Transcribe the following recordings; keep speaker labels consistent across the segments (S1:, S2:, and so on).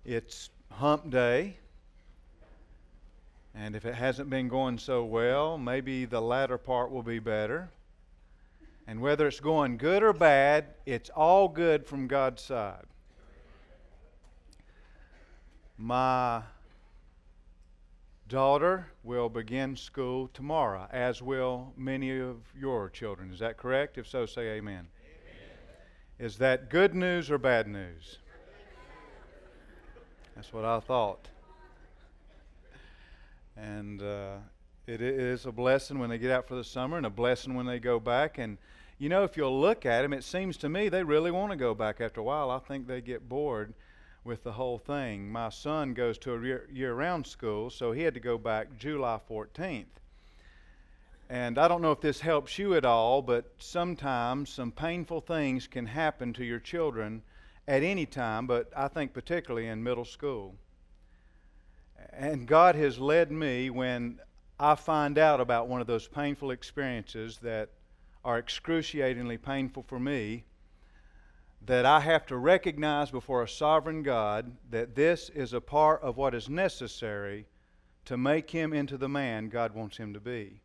S1: It's hump day, and if it hasn't been going so well, maybe the latter part will be better. And whether it's going good or bad, it's all good from God's side. My daughter will begin school tomorrow, as will many of your children. Is that correct? If so, say amen. Amen. Is that good news or bad news? That's what I thought. And it is a blessing when they get out for the summer and a blessing when they go back. And, you know, if you'll look at them, it seems to me they really want to go back after a while. I think they get bored with the whole thing. My son goes to a year-round school, so he had to go back July 14th. And I don't know if this helps you at all, but sometimes some painful things can happen to your children at any time, but I think particularly in middle school. And God has led me when I find out about one of those painful experiences that are excruciatingly painful for me, that I have to recognize before a sovereign God that this is a part of what is necessary to make him into the man God wants him to be.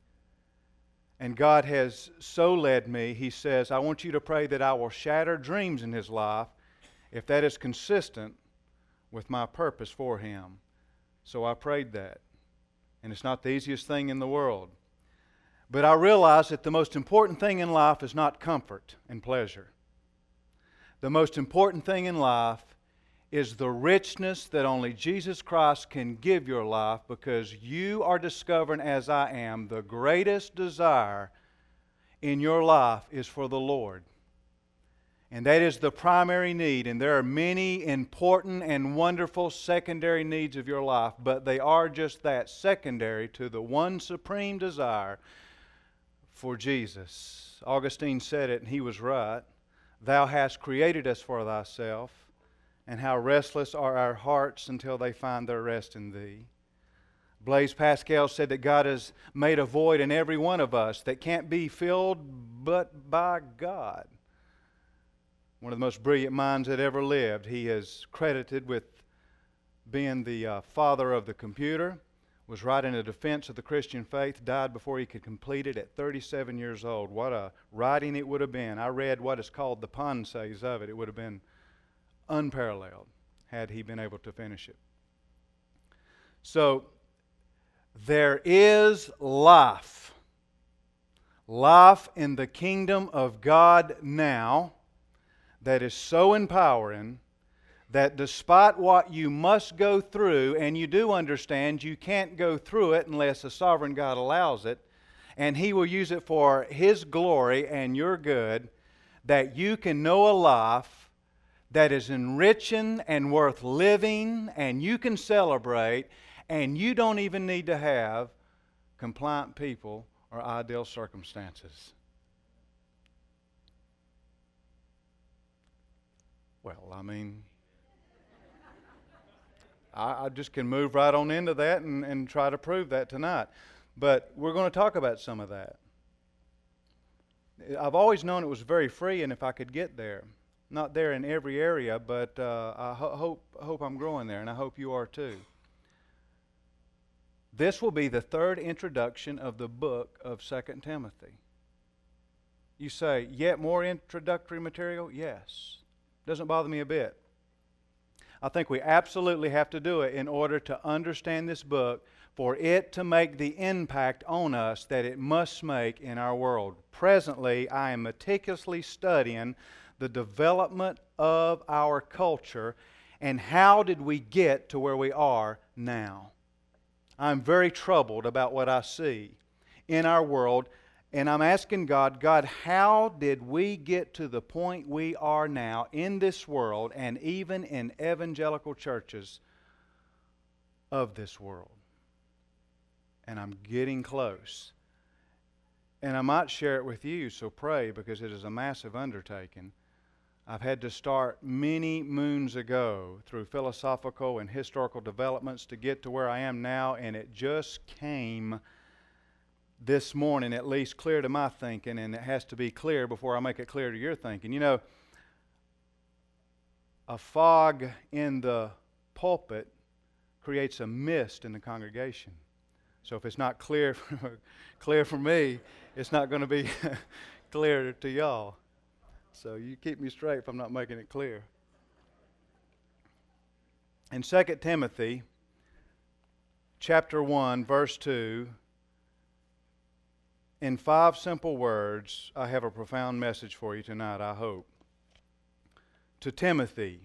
S1: And God has so led me, He says, I want you to pray that I will shatter dreams in his life if that is consistent with my purpose for him. So I prayed that. And it's not the easiest thing in the world. But I realize that the most important thing in life is not comfort and pleasure. The most important thing in life is the richness that only Jesus Christ can give your life, because you are discovering, as I am, the greatest desire in your life is for the Lord. And that is the primary need. And there are many important and wonderful secondary needs of your life, but they are just that, secondary to the one supreme desire for Jesus. Augustine said it, and he was right. Thou hast created us for thyself, and how restless are our hearts until they find their rest in thee. Blaise Pascal said that God has made a void in every one of us that can't be filled but by God. One of the most brilliant minds that ever lived. He is credited with being the father of the computer, was writing a defense of the Christian faith, died before he could complete it at 37 years old. What a writing it would have been. I read what is called the Pensées of it. It would have been unparalleled had he been able to finish it. So, there is life. Life in the kingdom of God now that is so empowering that despite what you must go through, and you do understand you can't go through it unless a sovereign God allows it, and He will use it for His glory and your good, that you can know a life that is enriching and worth living, and you can celebrate, and you don't even need to have compliant people or ideal circumstances. Well, I mean, I just can move right on into that and try to prove that tonight. But we're going to talk about some of that. I've always known it was very free, and if I could get there. Not there in every area, but I hope I'm growing there, and I hope you are too. This will be the third introduction of the book of 2 Timothy. You say, yet more introductory material? Yes. Doesn't bother me a bit. I think we absolutely have to do it in order to understand this book, for it to make the impact on us that it must make in our world. Presently, I am meticulously studying the development of our culture and how did we get to where we are now. I'm very troubled about what I see in our world, and I'm asking God, how did we get to the point we are now in this world and even in evangelical churches of this world? And I'm getting close. And I might share it with you, so pray, because it is a massive undertaking. I've had to start many moons ago through philosophical and historical developments to get to where I am now, and it just came this morning, at least clear to my thinking, and it has to be clear before I make it clear to your thinking. You know, a fog in the pulpit creates a mist in the congregation. So if it's not clear for me, it's not going to be clear to y'all. So you keep me straight if I'm not making it clear. In 2 Timothy chapter 1, verse 2, in 5 simple words, I have a profound message for you tonight, I hope. To Timothy,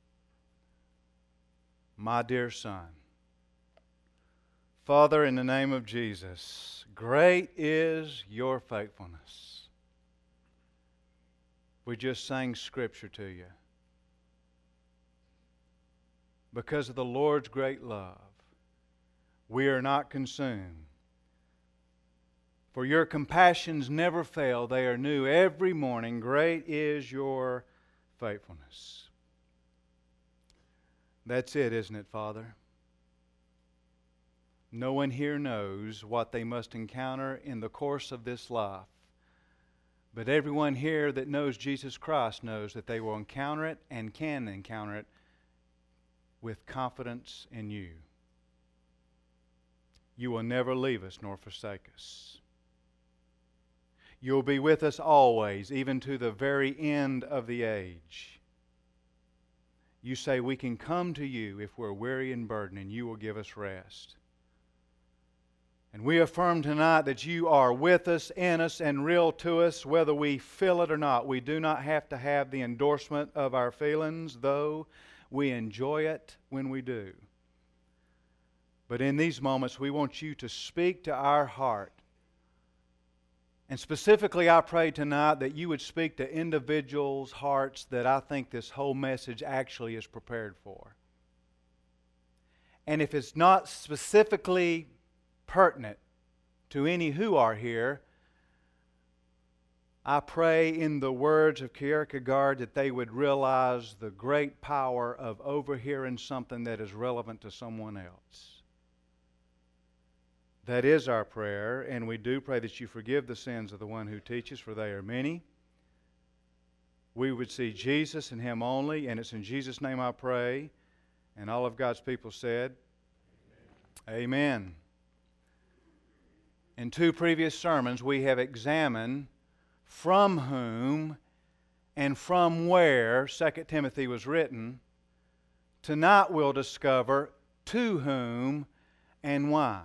S1: my dear son, Father, in the name of Jesus, great is your faithfulness. We just sang Scripture to you. Because of the Lord's great love, we are not consumed. For your compassions never fail. They are new every morning. Great is your faithfulness. That's it, isn't it, Father? No one here knows what they must encounter in the course of this life. But everyone here that knows Jesus Christ knows that they will encounter it and can encounter it with confidence in you. You will never leave us nor forsake us. You'll be with us always, even to the very end of the age. You say we can come to you if we're weary and burdened, and you will give us rest. And we affirm tonight that you are with us, in us, and real to us, whether we feel it or not. We do not have to have the endorsement of our feelings, though we enjoy it when we do. But in these moments, we want you to speak to our heart. And specifically, I pray tonight that you would speak to individuals' hearts that I think this whole message actually is prepared for. And if it's not specifically pertinent to any who are here, I pray in the words of Kierkegaard that they would realize the great power of overhearing something that is relevant to someone else. That is our prayer, and we do pray that you forgive the sins of the one who teaches, for they are many. We would see Jesus and Him only, and it's in Jesus' name I pray. And all of God's people said, Amen. In 2 previous sermons, we have examined from whom and from where 2 Timothy was written. Tonight we'll discover to whom and why.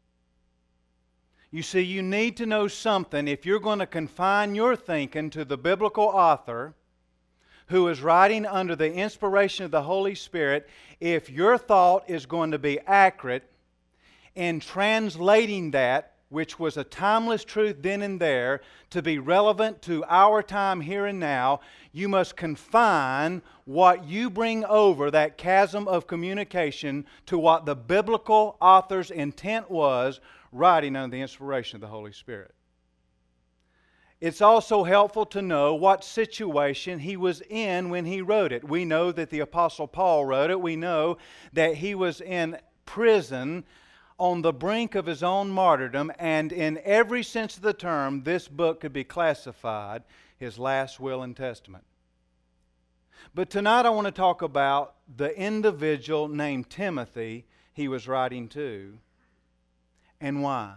S1: You see, you need to know something if you're going to confine your thinking to the biblical author who is writing under the inspiration of the Holy Spirit. If your thought is going to be accurate in translating that, which was a timeless truth then and there, to be relevant to our time here and now, you must confine what you bring over that chasm of communication to what the biblical author's intent was, writing under the inspiration of the Holy Spirit. It's also helpful to know what situation he was in when he wrote it. We know that the Apostle Paul wrote it. We know that he was in prison on the brink of his own martyrdom, and in every sense of the term, this book could be classified his last will and testament. But tonight I want to talk about the individual named Timothy he was writing to, and why.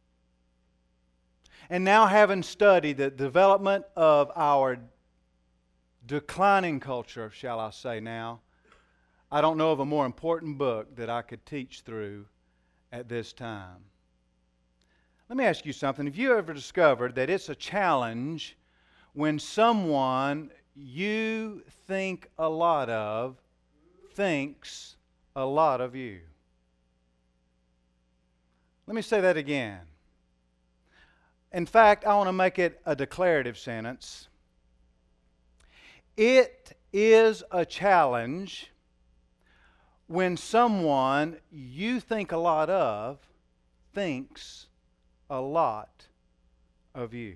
S1: And now, having studied the development of our declining culture, shall I say now, I don't know of a more important book that I could teach through at this time. Let me ask you something. Have you ever discovered that it's a challenge when someone you think a lot of thinks a lot of you? Let me say that again. In fact, I want to make it a declarative sentence. It is a challenge when someone you think a lot of thinks a lot of you.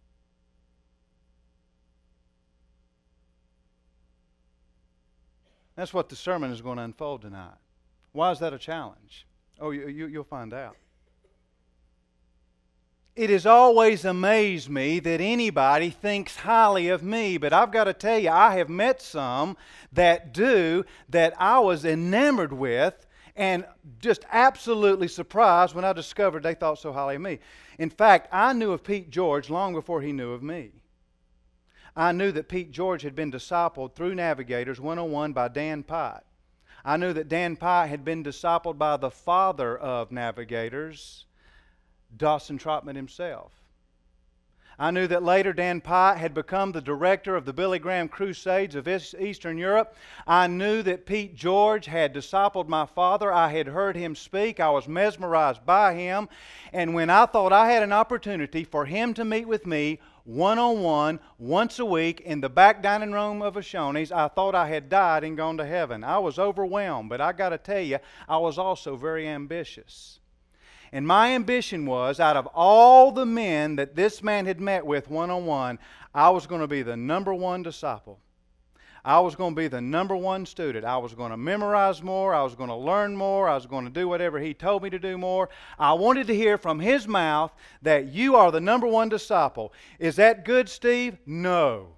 S1: That's what the sermon is going to unfold tonight. Why is that a challenge? Oh, you'll find out. It has always amazed me that anybody thinks highly of me, but I've got to tell you, I have met some that do, that I was enamored with and just absolutely surprised when I discovered they thought so highly of me. In fact, I knew of Pete George long before he knew of me. I knew that Pete George had been discipled through Navigators 101 by Dan Pite. I knew that Dan Pite had been discipled by the father of Navigators, Dawson Trotman himself. I knew that later Dan Pite had become the director of the Billy Graham Crusades of Eastern Europe. I knew that Pete George had discipled my father. I had heard him speak. I was mesmerized by him. And when I thought I had an opportunity for him to meet with me one-on-one, once a week, in the back dining room of a Shoney's, I thought I had died and gone to heaven. I was overwhelmed, but I got to tell you, I was also very ambitious. And my ambition was, out of all the men that this man had met with one-on-one, I was going to be the number one disciple. I was going to be the number one student. I was going to memorize more. I was going to learn more. I was going to do whatever he told me to do more. I wanted to hear from his mouth that you are the number one disciple. Is that good, Steve? No.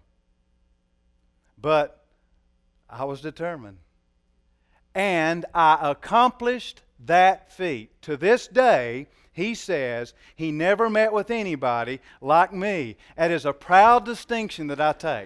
S1: But I was determined. And I accomplished that feat. To this day, he says he never met with anybody like me. That is a proud distinction that I take.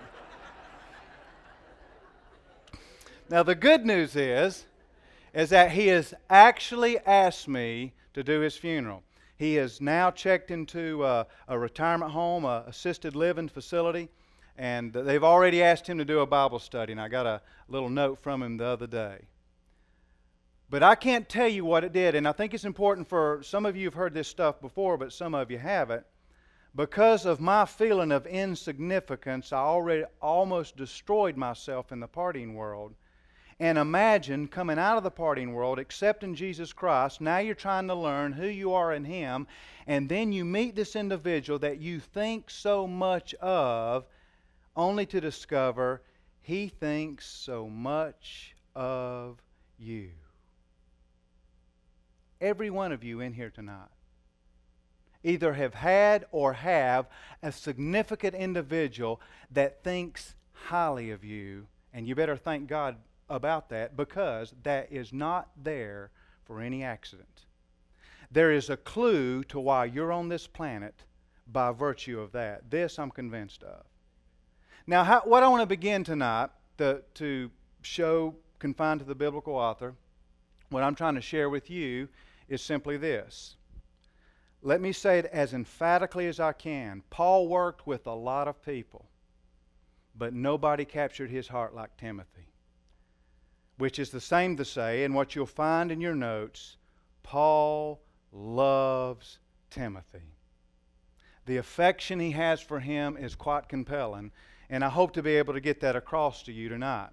S1: Now, the good news is that he has actually asked me to do his funeral. He has now checked into a retirement home, a assisted living facility, and they've already asked him to do a Bible study, and I got a little note from him the other day. But I can't tell you what it did, and I think it's important for some of you who've heard this stuff before, but some of you haven't. Because of my feeling of insignificance, I already almost destroyed myself in the partying world. And imagine coming out of the partying world, accepting Jesus Christ. Now you're trying to learn who you are in Him, and then you meet this individual that you think so much of, only to discover he thinks so much of you. Every one of you in here tonight either have had or have a significant individual that thinks highly of you, and you better thank God about that, because that is not there for any accident. There is a clue to why you're on this planet by virtue of that. This I'm convinced of. Now, what I want to begin tonight to show, confined to the biblical author, what I'm trying to share with you is simply this. Let me say it as emphatically as I can. Paul worked with a lot of people, but nobody captured his heart like Timothy. Which is the same to say, and what you'll find in your notes, Paul loves Timothy. The affection he has for him is quite compelling, and I hope to be able to get that across to you tonight.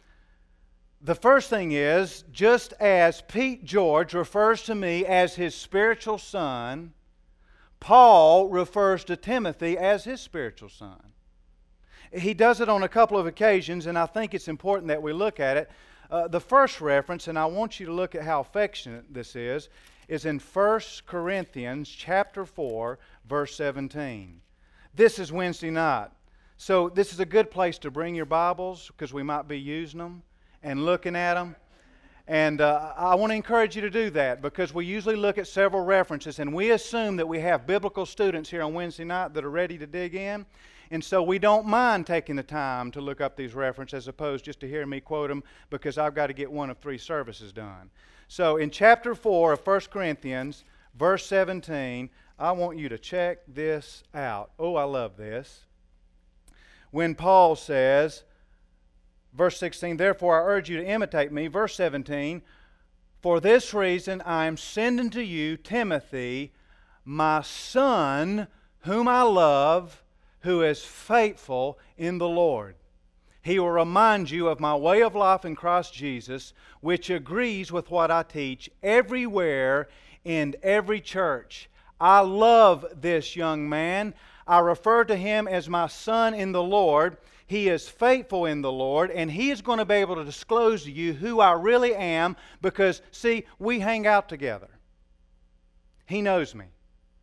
S1: The first thing is, just as Pete George refers to me as his spiritual son, Paul refers to Timothy as his spiritual son. He does it on a couple of occasions, and I think it's important that we look at it. The first reference, and I want you to look at how affectionate this is in 1 Corinthians chapter 4, verse 17. This is Wednesday night. So this is a good place to bring your Bibles, because we might be using them and looking at them. And I want to encourage you to do that, because we usually look at several references, and we assume that we have biblical students here on Wednesday night that are ready to dig in. And so we don't mind taking the time to look up these references as opposed just to hear me quote them, because I've got to get one of 3 services done. So in chapter 4 of 1 Corinthians, verse 17, I want you to check this out. Oh, I love this. When Paul says, verse 16, therefore I urge you to imitate me. Verse 17, for this reason I am sending to you Timothy, my son, whom I love, who is faithful in the Lord. He will remind you of my way of life in Christ Jesus, which agrees with what I teach everywhere in every church. I love this young man. I refer to him as my son in the Lord. He is faithful in the Lord, and he is going to be able to disclose to you who I really am, because, see, we hang out together. He knows me.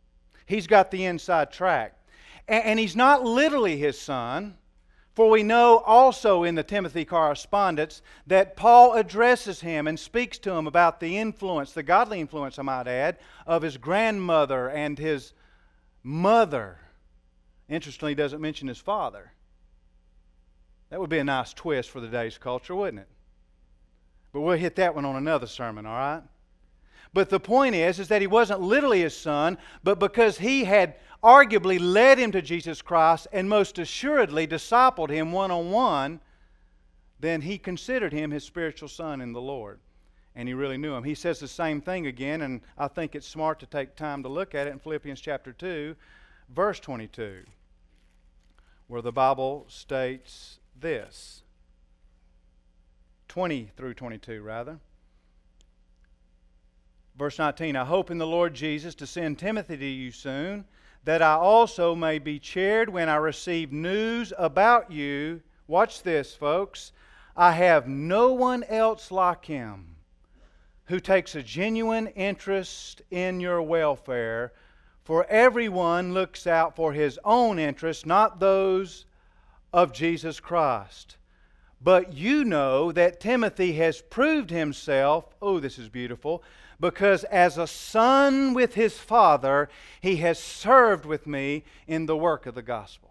S1: He's got the inside track. And he's not literally his son, for we know also in the Timothy correspondence that Paul addresses him and speaks to him about the influence, the godly influence I might add, of his grandmother and his mother. Interestingly, he doesn't mention his father. That would be a nice twist for today's culture, wouldn't it? But we'll hit that one on another sermon, all right? But the point is that he wasn't literally his son, but because he had arguably led him to Jesus Christ and most assuredly discipled him one-on-one, then he considered him his spiritual son in the Lord. And he really knew him. He says the same thing again, and I think it's smart to take time to look at it in Philippians chapter 2, verse 22, where the Bible states this. 20 through 22, rather. Verse 19, I hope in the Lord Jesus to send Timothy to you soon, that I also may be cheered when I receive news about you. Watch this, folks. I have no one else like him who takes a genuine interest in your welfare, for everyone looks out for his own interests, not those of Jesus Christ. But you know that Timothy has proved himself, oh, this is beautiful, because as a son with his father, he has served with me in the work of the gospel.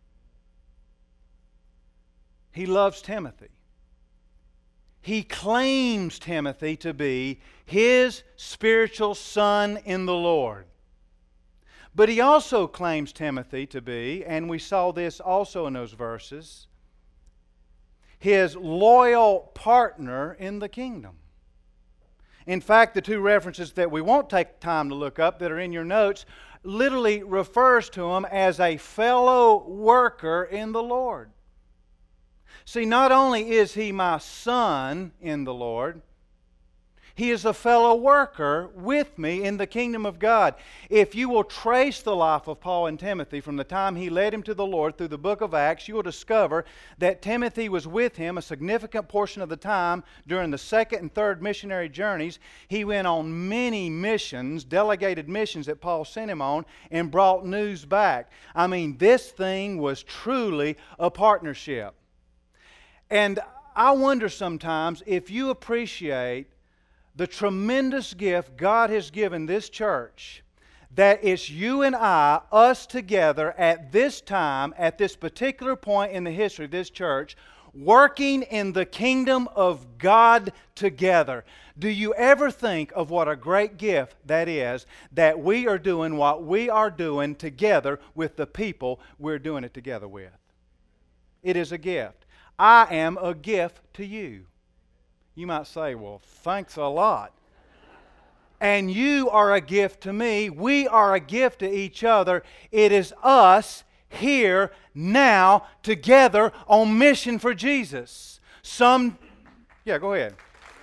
S1: He loves Timothy. He claims Timothy to be his spiritual son in the Lord. But he also claims Timothy to be, and we saw this also in those verses, his loyal partner in the kingdom. In fact, the two references that we won't take time to look up that are in your notes literally refers to him as a fellow worker in the Lord. See, not only is he my son in the Lord, he is a fellow worker with me in the kingdom of God. If you will trace the life of Paul and Timothy from the time he led him to the Lord through the book of Acts, you will discover that Timothy was with him a significant portion of the time during the second and third missionary journeys. He went on many missions, delegated missions that Paul sent him on, and brought news back. I mean, this thing was truly a partnership. And I wonder sometimes if you appreciate the tremendous gift God has given this church, that it's you and I, us together at this time, at this particular point in the history of this church, working in the kingdom of God together. Do you ever think of what a great gift that is, that we are doing what we are doing together with the people we're doing it together with? It is a gift. I am a gift to you. You might say, well, thanks a lot. And you are a gift to me. We are a gift to each other. It is us here, now, together on mission for Jesus. Yeah, go ahead.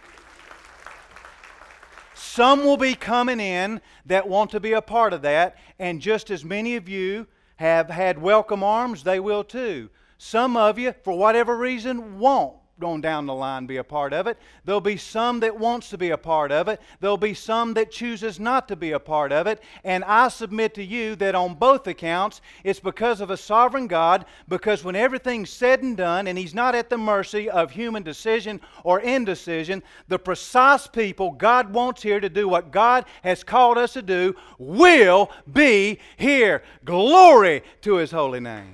S1: Some will be coming in that want to be a part of that, and just as many of you have had welcome arms, they will too. Some of you, for whatever reason, won't on down the line be a part of it. There'll be some that wants to be a part of it. There'll be some that chooses not to be a part of it. And I submit to you that on both accounts, it's because of a sovereign God, because when everything's said and done, and He's not at the mercy of human decision or indecision, the precise people God wants here to do what God has called us to do will be here. Glory to His holy name.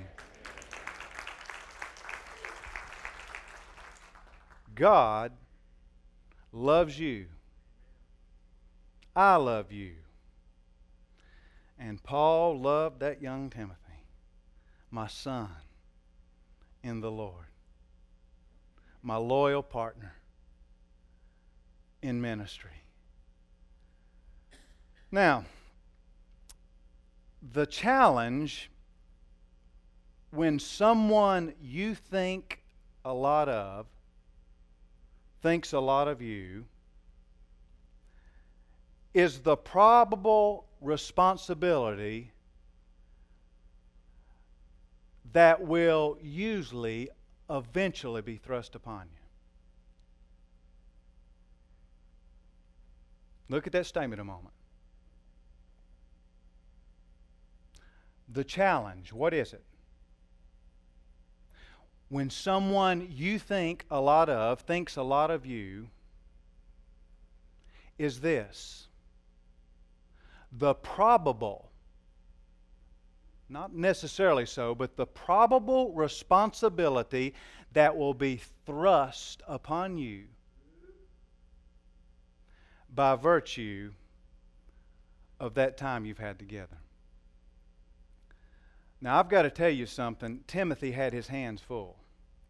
S1: God loves you. I love you. And Paul loved that young Timothy, my son in the Lord, my loyal partner in ministry. Now, the challenge when someone you think a lot of thinks a lot of you is the probable responsibility that will usually eventually be thrust upon you. Look at that statement a moment. the challenge, what is it? When someone you think a lot of, thinks a lot of you, is this: the probable, not necessarily so, but the probable responsibility that will be thrust upon you by virtue of that time you've had together. Now, I've got to tell you something. Timothy had his hands full.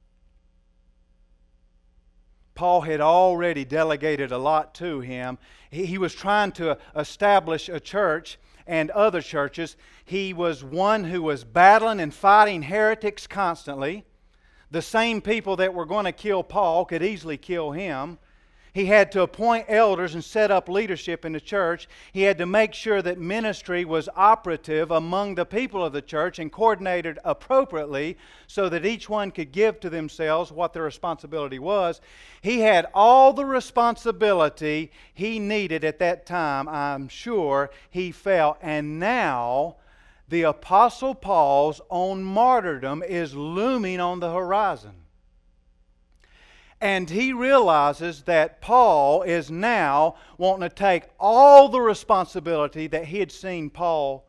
S1: Paul had already delegated a lot to him. He was trying to establish a church and other churches. He was one who was battling and fighting heretics constantly. The same people that were going to kill Paul could easily kill him. He had to appoint elders and set up leadership in the church. He had to make sure that ministry was operative among the people of the church and coordinated appropriately so that each one could give to themselves what their responsibility was. He had all the responsibility he needed at that time, I'm sure he felt. And now the Apostle Paul's own martyrdom is looming on the horizon. And he realizes that Paul is now wanting to take all the responsibility that he had seen Paul's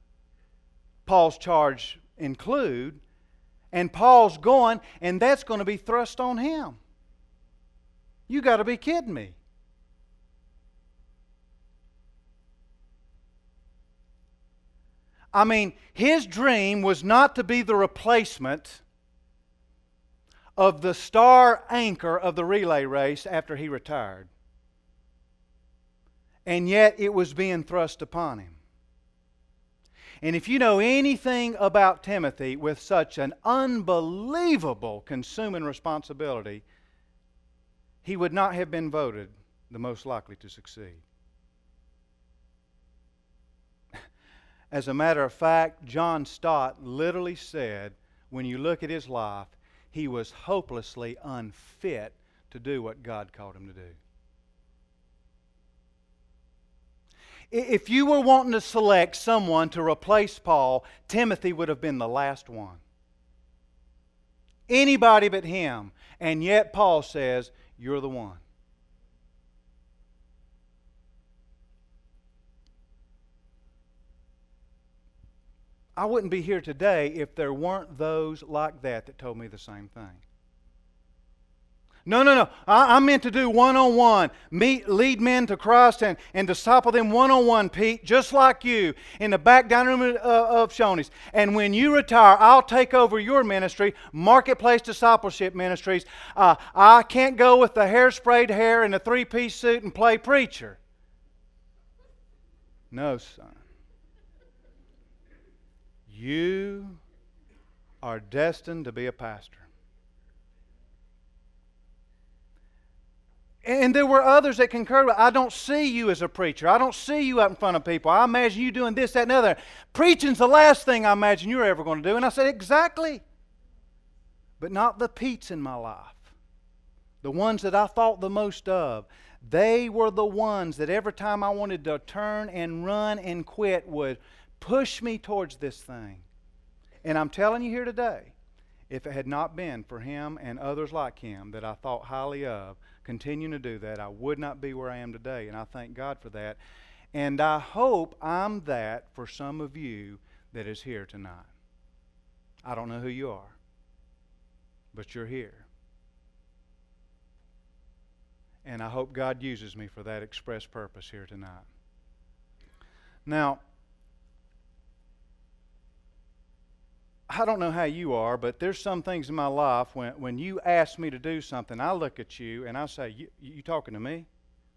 S1: charge include, and Paul's going, and that's going to be thrust on him. You got to be kidding me. I mean, his dream was not to be the replacement of the star anchor of the relay race after he retired. And yet it was being thrust upon him. And if you know anything about Timothy with such an unbelievable consuming responsibility, he would not have been voted the most likely to succeed. As a matter of fact, John Stott literally said, when you look at his life, he was hopelessly unfit to do what God called him to do. If you were wanting to select someone to replace Paul, Timothy would have been the last one. Anybody but him. And yet Paul says, you're the one. I wouldn't be here today if there weren't those like that told me the same thing. No. I meant to do one-on-one. Lead men to Christ and disciple them one-on-one, Pete, just like you, in the back dining room of Shoney's. And when you retire, I'll take over your ministry, Marketplace Discipleship Ministries. I can't go with the hairsprayed hair and the three-piece suit and play preacher. No, son. You are destined to be a pastor. And there were others that concurred with, I don't see you as a preacher. I don't see you out in front of people. I imagine you doing this, that, and the other. Preaching's the last thing I imagine you're ever going to do. And I said, exactly. But not the Petes in my life. The ones that I thought the most of. They were the ones that every time I wanted to turn and run and quit would push me towards this thing. And I'm telling you here today, if it had not been for him and others like him that I thought highly of, continuing to do that, I would not be where I am today. And I thank God for that. And I hope I'm that for some of you that is here tonight. I don't know who you are, but you're here. And I hope God uses me for that express purpose here tonight. Now, I don't know how you are, but there's some things in my life when you ask me to do something, I look at you and I say, you talking to me?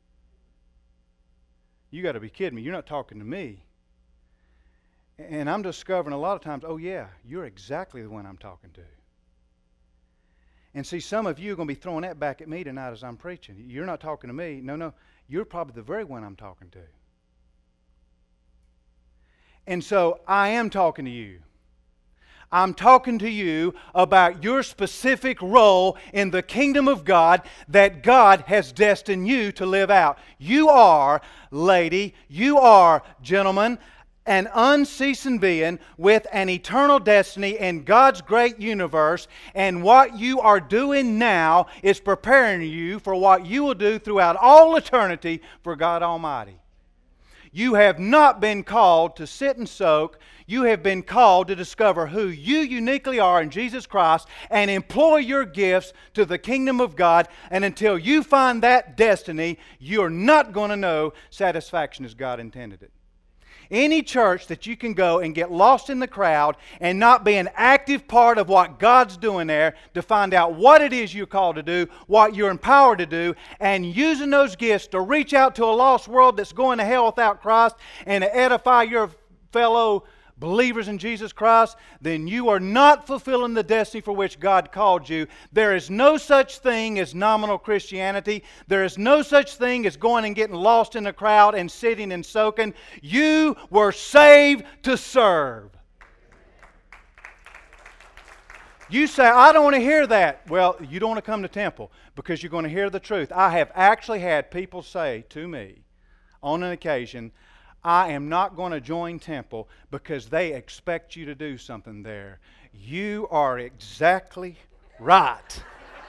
S1: You got to be kidding me. You're not talking to me. And I'm discovering a lot of times, oh yeah, you're exactly the one I'm talking to. And see, some of you are going to be throwing that back at me tonight as I'm preaching. You're not talking to me. No, you're probably the very one I'm talking to. And so I am talking to you. I'm talking to you about your specific role in the kingdom of God that God has destined you to live out. You are, lady, you are, gentlemen, an unceasing being with an eternal destiny in God's great universe, and what you are doing now is preparing you for what you will do throughout all eternity for God Almighty. You have not been called to sit and soak. You have been called to discover who you uniquely are in Jesus Christ and employ your gifts to the kingdom of God. And until you find that destiny, you're not going to know satisfaction as God intended it. Any church that you can go and get lost in the crowd and not be an active part of what God's doing there to find out what it is you're called to do, what you're empowered to do, and using those gifts to reach out to a lost world that's going to hell without Christ and to edify your fellow believers in Jesus Christ, then you are not fulfilling the destiny for which God called you. There is no such thing as nominal Christianity. There is no such thing as going and getting lost in a crowd and sitting and soaking. You were saved to serve. You say, I don't want to hear that. Well, you don't want to come to temple because you're going to hear the truth. I have actually had people say to me on an occasion, I am not going to join temple because they expect you to do something there. You are exactly right.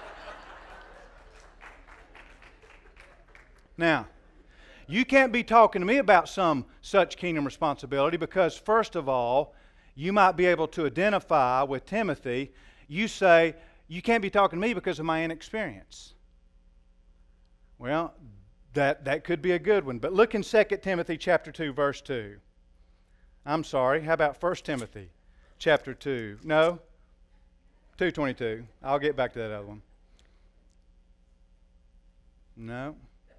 S1: Now, you can't be talking to me about some such kingdom responsibility because, first of all, you might be able to identify with Timothy. You say, you can't be talking to me because of my inexperience. Well, that could be a good one. But look in 2 Timothy chapter 2, verse 2. I'm sorry, how about 1 Timothy chapter 2? No? 2:22. I'll get back to that other one. No.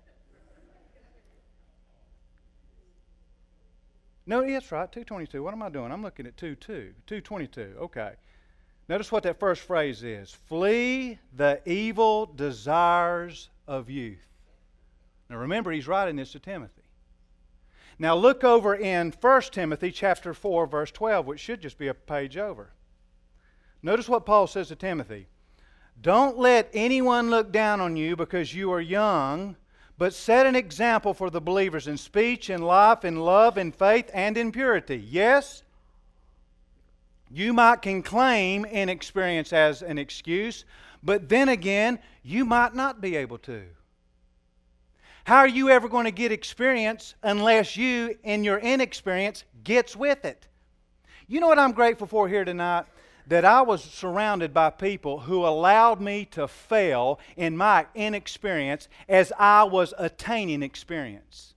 S1: No, that's right, 2:22. What am I doing? I'm looking at 2:2. 2:22. Okay. Notice what that first phrase is. Flee the evil desires of youth. Now remember, he's writing this to Timothy. Now look over in 1 Timothy chapter 4, verse 12, which should just be a page over. Notice what Paul says to Timothy. Don't let anyone look down on you because you are young, but set an example for the believers in speech, in life, in love, in faith, and in purity. Yes, you might can claim inexperience as an excuse, but then again, you might not be able to. How are you ever going to get experience unless you, in your inexperience, gets with it? You know what I'm grateful for here tonight? That I was surrounded by people who allowed me to fail in my inexperience as I was attaining experience.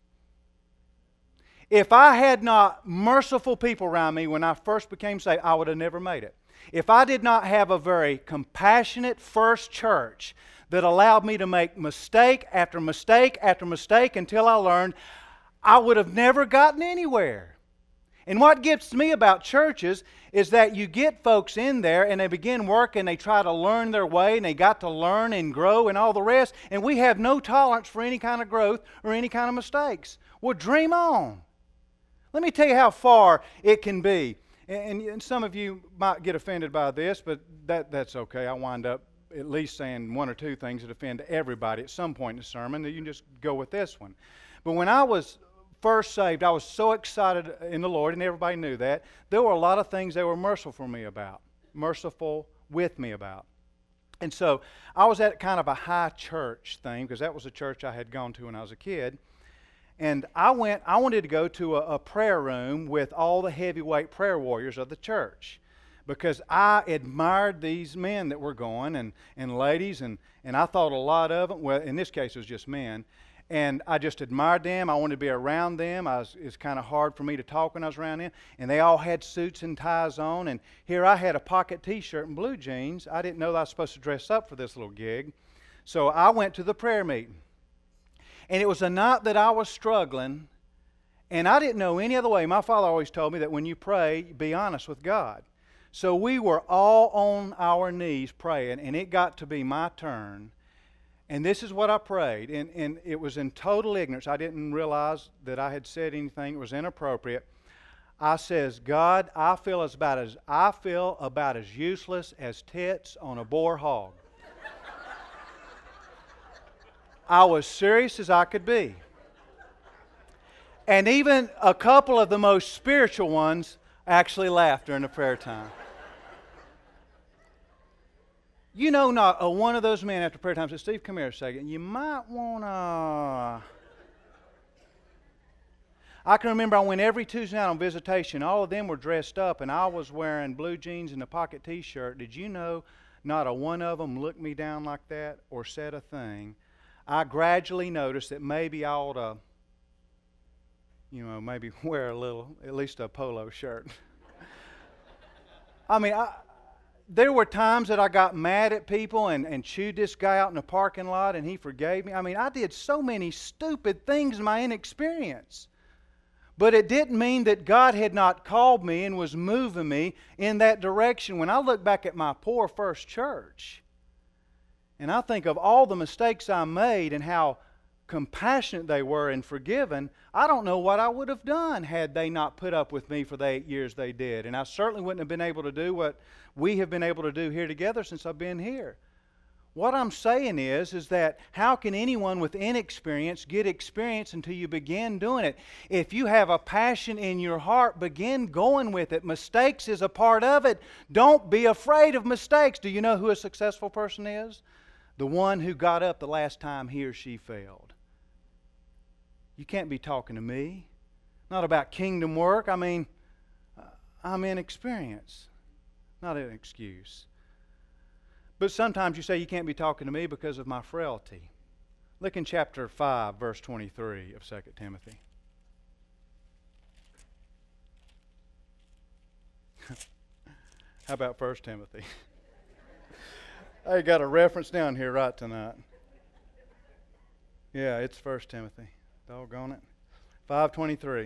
S1: If I had not merciful people around me when I first became saved, I would have never made it. If I did not have a very compassionate first church that allowed me to make mistake after mistake after mistake until I learned, I would have never gotten anywhere. And what gets me about churches is that you get folks in there and they begin work and they try to learn their way and they got to learn and grow and all the rest, and we have no tolerance for any kind of growth or any kind of mistakes. Well, dream on. Let me tell you how far it can be. And some of you might get offended by this, but that's okay. I wind up at least saying one or two things that offend everybody at some point in the sermon. You can just go with this one. But when I was first saved, I was so excited in the Lord, and everybody knew that. There were a lot of things they were merciful with me about. And so I was at kind of a high church thing, because that was a church I had gone to when I was a kid. And I wanted to go to a prayer room with all the heavyweight prayer warriors of the church, because I admired these men that were going and ladies, and I thought a lot of them, well, in this case it was just men, and I just admired them. I wanted to be around them. It's kind of hard for me to talk when I was around them, and they all had suits and ties on, and here I had a pocket t-shirt and blue jeans. I didn't know that I was supposed to dress up for this little gig, so I went to the prayer meeting. And it was a night that I was struggling, and I didn't know any other way. My father always told me that when you pray, be honest with God. So we were all on our knees praying, and it got to be my turn. And this is what I prayed, and it was in total ignorance. I didn't realize that I had said anything that was inappropriate. I says, God, I feel about as useless as tits on a boar hog. I was serious as I could be. And even a couple of the most spiritual ones actually laughed during the prayer time. You know, not one of those men after prayer time said, Steve, come here a second. You might want to... I can remember I went every Tuesday night on visitation. All of them were dressed up, and I was wearing blue jeans and a pocket T-shirt. Did you know not a one of them looked me down like that or said a thing? I gradually noticed that maybe I ought to, maybe wear at least a polo shirt. I mean, there were times that I got mad at people and chewed this guy out in the parking lot, and he forgave me. I mean, I did so many stupid things in my inexperience. But it didn't mean that God had not called me and was moving me in that direction. When I look back at my poor first church, and I think of all the mistakes I made and how compassionate they were and forgiven, I don't know what I would have done had they not put up with me for the 8 years they did. And I certainly wouldn't have been able to do what we have been able to do here together since I've been here. What I'm saying is that how can anyone with inexperience get experience until you begin doing it? If you have a passion in your heart, begin going with it. Mistakes is a part of it. Don't be afraid of mistakes. Do you know who a successful person is? The one who got up the last time he or she failed. You can't be talking to me. Not about kingdom work. I mean, I'm inexperienced. Not an excuse. But sometimes you say you can't be talking to me because of my frailty. Look in chapter 5, verse 23 of 2 Timothy. How about 1 Timothy? I got a reference down here right tonight. Yeah, it's 1 Timothy. Doggone it. 5:23.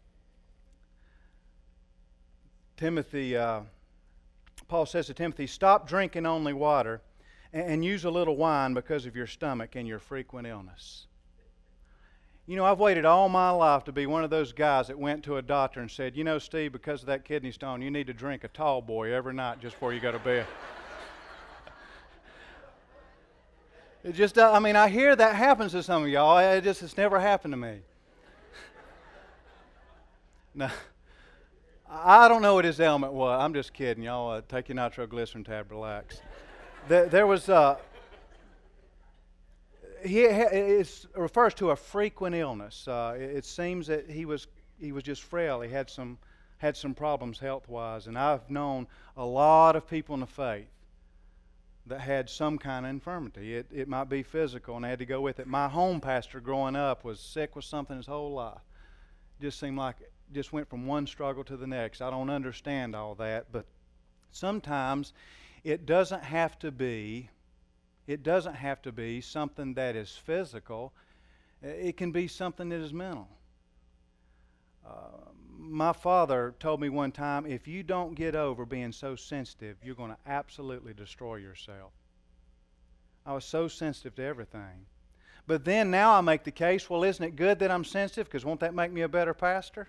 S1: Timothy... Paul says to Timothy, stop drinking only water and use a little wine because of your stomach and your frequent illness. You know, I've waited all my life to be one of those guys that went to a doctor and said, Steve, because of that kidney stone, you need to drink a tall boy every night just before you go to bed. I hear that happens to some of y'all. It's never happened to me. No. I don't know what his ailment was. I'm just kidding, y'all. Take your nitroglycerin tab, relax. There was it refers to a frequent illness. It seems that he was just frail. He had some problems health-wise, and I've known a lot of people in the faith that had some kind of infirmity. It might be physical, and they had to go with it. My home pastor growing up was sick with something his whole life. Just seemed like it just went from one struggle to the next. I don't understand all that, but sometimes it doesn't have to be something that is physical. It can be something that is mental. My father told me one time, if you don't get over being so sensitive, you're going to absolutely destroy yourself. I was so sensitive to everything. But then now I make the case, well, isn't it good that I'm sensitive? Because won't that make me a better pastor?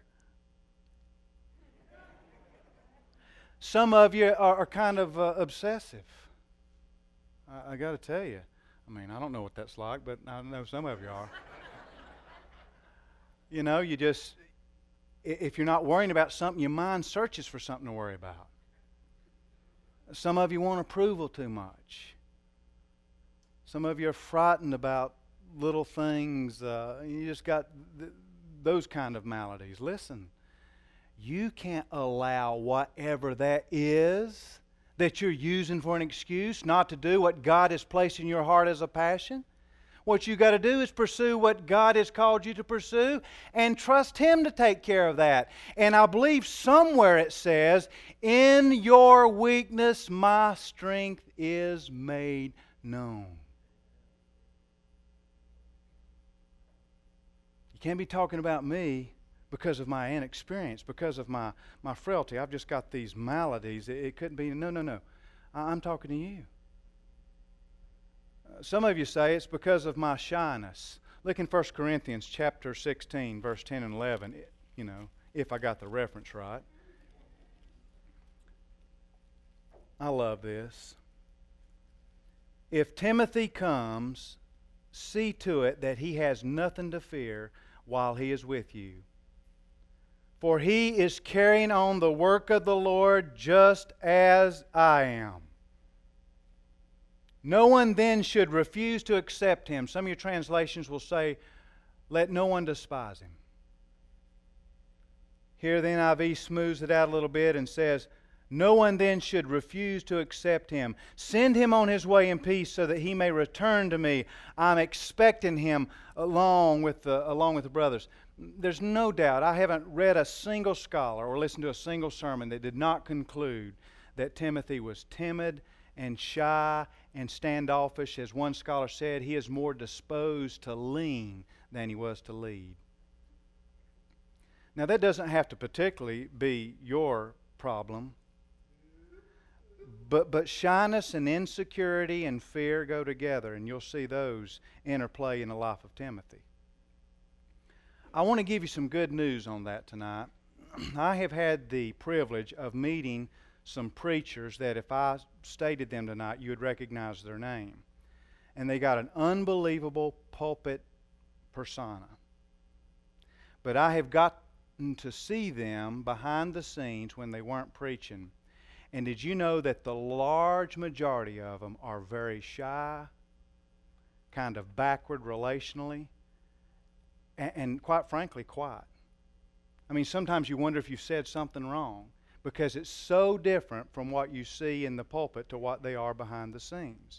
S1: Some of you are kind of obsessive. I got to tell you. I don't know what that's like, but I know some of you are. If you're not worrying about something, your mind searches for something to worry about. Some of you want approval too much. Some of you are frightened about little things. You just got those kind of maladies. Listen. You can't allow whatever that is that you're using for an excuse not to do what God has placed in your heart as a passion. What you got to do is pursue what God has called you to pursue and trust Him to take care of that. And I believe somewhere it says, in your weakness my strength is made known. You can't be talking about me because of my inexperience, because of my frailty. I've just got these maladies. It couldn't be. No. I'm talking to you. Some of you say it's because of my shyness. Look in 1 Corinthians chapter 16, verse 10 and 11, if I got the reference right. I love this. If Timothy comes, see to it that he has nothing to fear while he is with you, for he is carrying on the work of the Lord just as I am. No one then should refuse to accept him. Some of your translations will say, let no one despise him. Here the NIV smooths it out a little bit and says, no one then should refuse to accept him. Send him on his way in peace so that he may return to me. I'm expecting him along with the brothers. There's no doubt, I haven't read a single scholar or listened to a single sermon that did not conclude that Timothy was timid and shy and standoffish. As one scholar said, he is more disposed to lean than he was to lead. Now that doesn't have to particularly be your problem. But shyness and insecurity and fear go together, and you'll see those interplay in the life of Timothy. I want to give you some good news on that tonight. I have had the privilege of meeting some preachers that if I stated them tonight, you would recognize their name. And they got an unbelievable pulpit persona. But I have gotten to see them behind the scenes when they weren't preaching. And did you know that the large majority of them are very shy, kind of backward relationally, and quite frankly, quiet? I mean, sometimes you wonder if you've said something wrong because it's so different from what you see in the pulpit to what they are behind the scenes.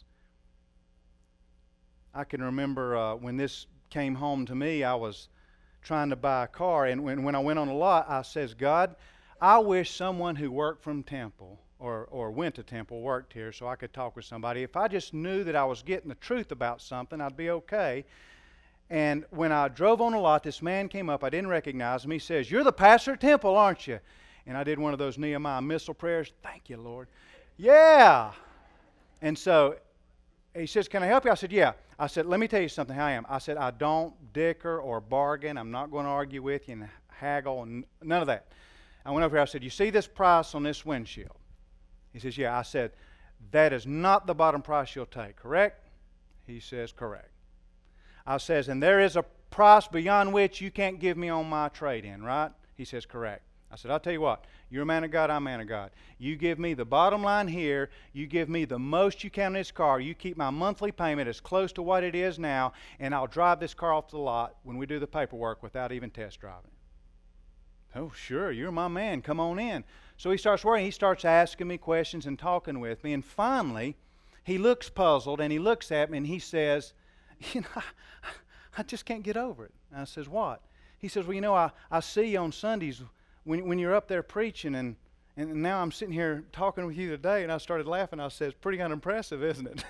S1: I can remember when this came home to me, I was trying to buy a car, and when I went on the lot, I says, God, I wish someone who worked from Temple or went to Temple worked here so I could talk with somebody. If I just knew that I was getting the truth about something, I'd be okay. And when I drove on the lot, this man came up. I didn't recognize him. He says, you're the pastor at Temple, aren't you? And I did one of those Nehemiah missile prayers. Thank you, Lord. Yeah. And so he says, can I help you? I said, yeah. I said, let me tell you something, how I am. I said, I don't dicker or bargain. I'm not going to argue with you and haggle and none of that. I went over here. I said, you see this price on this windshield? He says, yeah. I said, that is not the bottom price you'll take, correct? He says, correct. I says, and there is a price beyond which you can't give me on my trade-in, right? He says, correct. I said, I'll tell you what, you're a man of God, I'm a man of God. You give me the bottom line here, you give me the most you can on this car, you keep my monthly payment as close to what it is now, and I'll drive this car off the lot when we do the paperwork without even test driving it. Oh, sure, you're my man, come on in. So he starts worrying, he starts asking me questions and talking with me, and finally, he looks puzzled, and he looks at me, and he says, you know, I just can't get over it. And I says, what? He says, well, you know, I see you on Sundays when you're up there preaching, and now I'm sitting here talking with you today, and I started laughing. I said, it's pretty unimpressive, isn't it?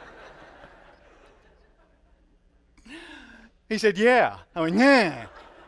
S1: He said, yeah. I went, yeah.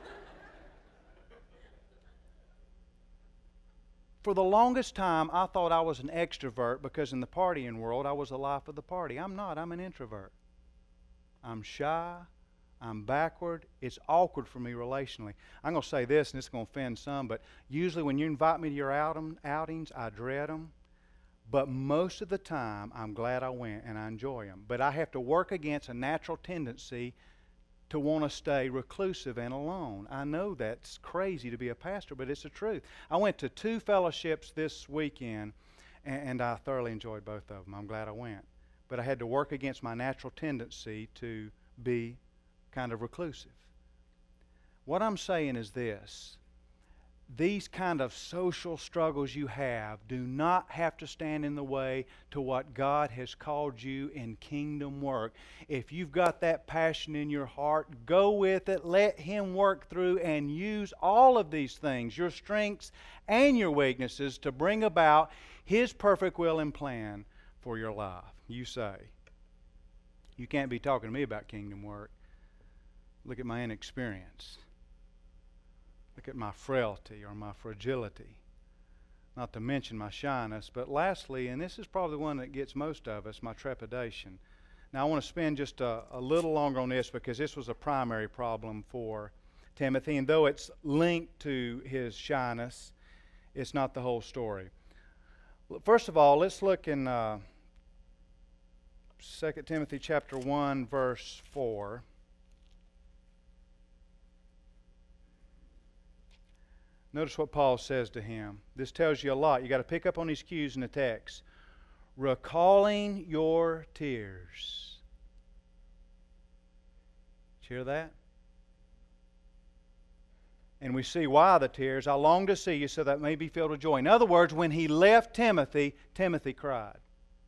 S1: For the longest time, I thought I was an extrovert because in the partying world, I was the life of the party. I'm not. I'm an introvert. I'm shy. I'm backward. It's awkward for me relationally. I'm going to say this, and it's going to offend some, but usually when you invite me to your outings, I dread them. But most of the time, I'm glad I went, and I enjoy them. But I have to work against a natural tendency to want to stay reclusive and alone. I know that's crazy to be a pastor, but it's the truth. I went to 2 fellowships this weekend, and I thoroughly enjoyed both of them. I'm glad I went. But I had to work against my natural tendency to be kind of reclusive. What I'm saying is this. These kind of social struggles you have do not have to stand in the way to what God has called you in kingdom work. If you've got that passion in your heart, go with it. Let Him work through and use all of these things, your strengths and your weaknesses, to bring about His perfect will and plan for your life. You say, you can't be talking to me about kingdom work. Look at my inexperience. Look at my frailty or my fragility. Not to mention my shyness. But lastly, and this is probably the one that gets most of us, my trepidation. Now I want to spend just a little longer on this because this was a primary problem for Timothy. And though it's linked to his shyness, it's not the whole story. First of all, let's look in 2 Timothy chapter 1, verse 4. Notice what Paul says to him. This tells you a lot. You've got to pick up on these cues in the text. Recalling your tears. Did you hear that? And we see why the tears. I long to see you so that may be filled with joy. In other words, when he left Timothy, Timothy cried.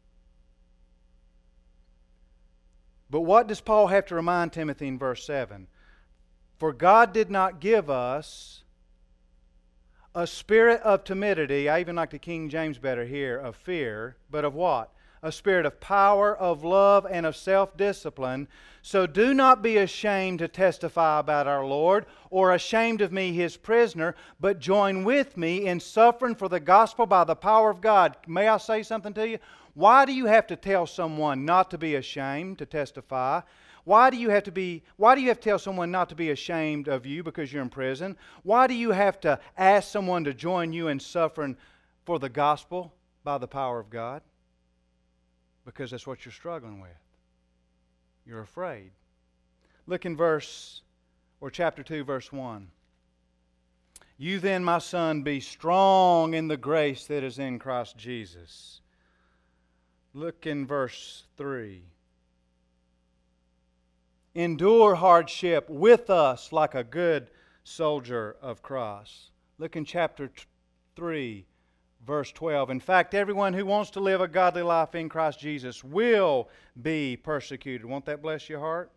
S1: But what does Paul have to remind Timothy in verse 7? For God did not give us a spirit of timidity. I even like the King James better here, of fear. But of what? A spirit of power, of love, and of self-discipline. So do not be ashamed to testify about our Lord, or ashamed of me, His prisoner, but join with me in suffering for the gospel by the power of God. May I say something to you? Why do you have to tell someone not to be ashamed to testify? Why do you have to tell someone not to be ashamed of you because you're in prison? Why do you have to ask someone to join you in suffering for the gospel by the power of God? Because that's what you're struggling with. You're afraid. Look in chapter 2, verse 1. You then, my son, be strong in the grace that is in Christ Jesus. Look in verse 3. Endure hardship with us like a good soldier of Christ. Look in chapter 3, verse 12. In fact, everyone who wants to live a godly life in Christ Jesus will be persecuted. Won't that bless your heart?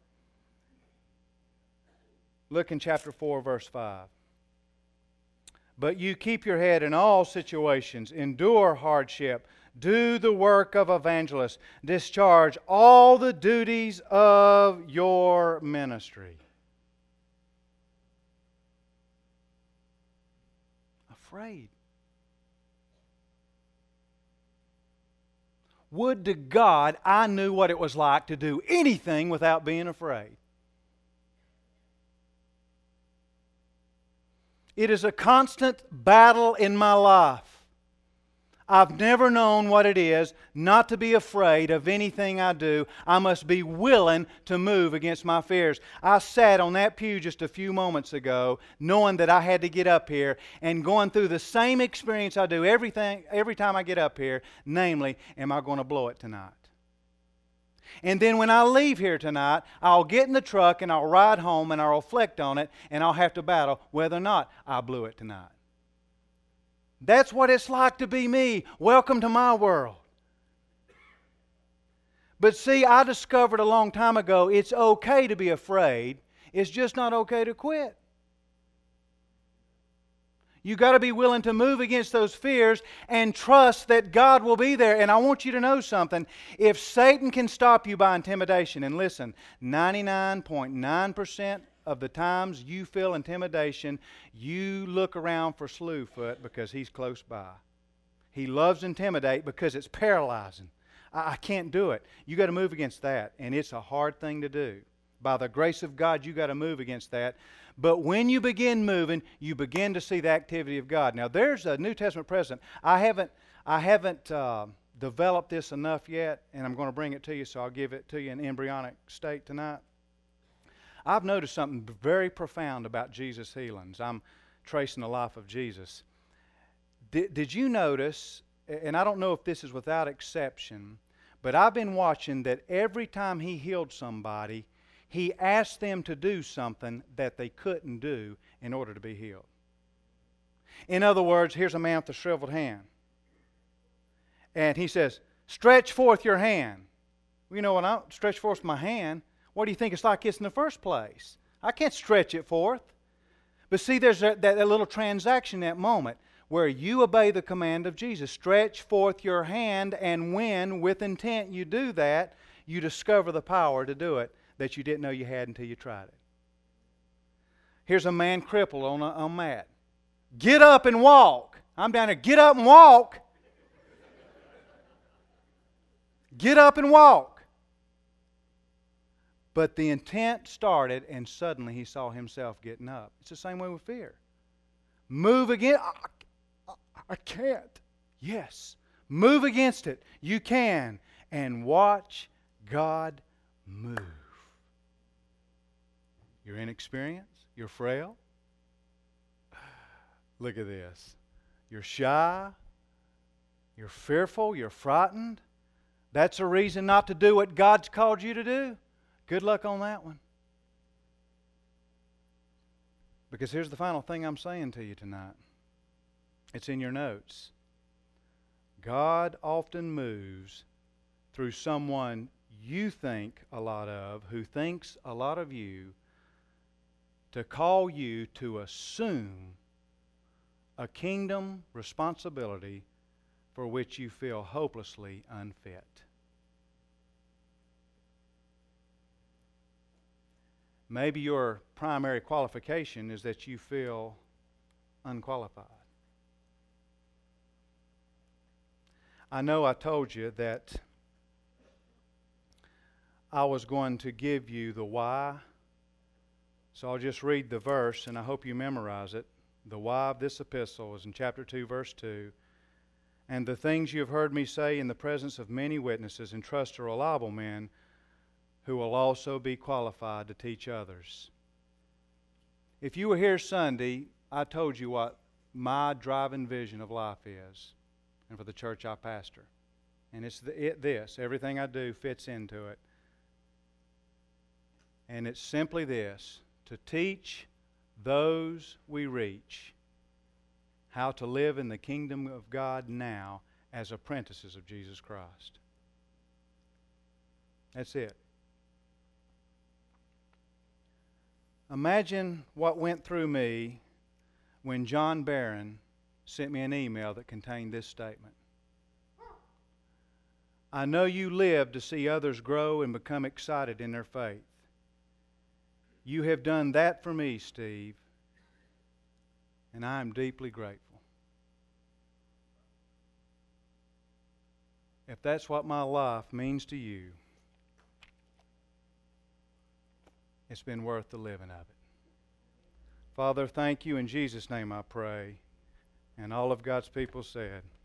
S1: Look in chapter 4, verse 5. But you keep your head in all situations, endure hardship, do the work of evangelists, discharge all the duties of your ministry. Afraid. Would to God I knew what it was like to do anything without being afraid. It is a constant battle in my life. I've never known what it is not to be afraid of anything I do. I must be willing to move against my fears. I sat on that pew just a few moments ago knowing that I had to get up here and going through the same experience I do every time I get up here, namely, am I going to blow it tonight? And then when I leave here tonight, I'll get in the truck and I'll ride home and I'll reflect on it and I'll have to battle whether or not I blew it tonight. That's what it's like to be me. Welcome to my world. But see, I discovered a long time ago it's okay to be afraid. It's just not okay to quit. You've got to be willing to move against those fears and trust that God will be there. And I want you to know something. If Satan can stop you by intimidation, and listen, 99.9% of the times you feel intimidation, you look around for Slewfoot because he's close by. He loves to intimidate because it's paralyzing. I can't do it. You got to move against that, and it's a hard thing to do. By the grace of God, you got to move against that. But when you begin moving, you begin to see the activity of God. Now, there's a New Testament precedent. I haven't developed this enough yet, and I'm going to bring it to you, so I'll give it to you in embryonic state tonight. I've noticed something very profound about Jesus' healings. I'm tracing the life of Jesus. Did you notice, and I don't know if this is without exception, but I've been watching that every time He healed somebody, He asked them to do something that they couldn't do in order to be healed. In other words, here's a man with a shriveled hand. And He says, stretch forth your hand. Well, you know, when I stretch forth my hand, what do you think it's like it's in the first place? I can't stretch it forth. But see, there's that little transaction, that moment, where you obey the command of Jesus. Stretch forth your hand, and when, with intent, you do that, you discover the power to do it that you didn't know you had until you tried it. Here's a man crippled on a mat. Get up and walk. I'm down there. Get up and walk. Get up and walk. But the intent started, and suddenly he saw himself getting up. It's the same way with fear. Move against. I can't. Yes. Move against it. You can. And watch God move. You're inexperienced. You're frail. Look at this. You're shy. You're fearful. You're frightened. That's a reason not to do what God's called you to do. Good luck on that one. Because here's the final thing I'm saying to you tonight. It's in your notes. God often moves through someone you think a lot of, who thinks a lot of you, to call you to assume a kingdom responsibility for which you feel hopelessly unfit. Maybe your primary qualification is that you feel unqualified. I know I told you that I was going to give you the why, so I'll just read the verse and I hope you memorize it. The why of this epistle is in chapter 2, verse 2. And the things you have heard me say in the presence of many witnesses, entrust to reliable men who will also be qualified to teach others. If you were here Sunday, I told you what my driving vision of life is, and for the church I pastor. And it's this. Everything I do fits into it. And it's simply this: to teach those we reach how to live in the kingdom of God now as apprentices of Jesus Christ. That's it. Imagine what went through me when John Barron sent me an email that contained this statement. I know you live to see others grow and become excited in their faith. You have done that for me, Steve, and I am deeply grateful. If that's what my life means to you, it's been worth the living of it. Father, thank you. In Jesus' name I pray. And all of God's people said,